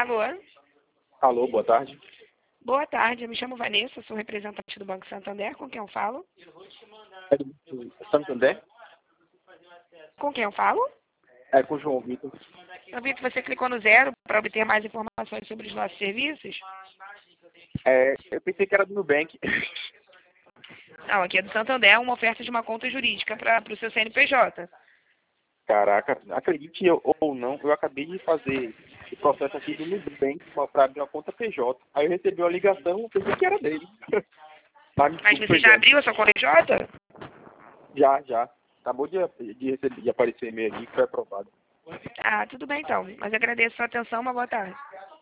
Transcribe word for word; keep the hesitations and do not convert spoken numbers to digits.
Alô? Alô, boa tarde. Boa tarde, eu me chamo Vanessa, sou representante do Banco Santander, com quem eu falo? É do Santander? Com quem eu falo? É com o João Vitor. Eu vi que você clicou no zero para obter mais informações sobre os nossos serviços. É, eu pensei que era do Nubank. Não, aqui é do Santander, uma oferta de uma conta jurídica para o seu C N P J. Caraca, acredite eu, ou não, eu acabei de fazer o processo aqui do Nubank para abrir uma conta P J. Aí eu recebi uma ligação, eu pensei que era dele. Mas, me Mas desculpe, você foi já dele. abriu a sua conta P J? Já, já. Acabou de, de, receber, de aparecer e-mail aqui que foi aprovado. Ah, tudo bem então. Mas agradeço a sua atenção, uma boa tarde.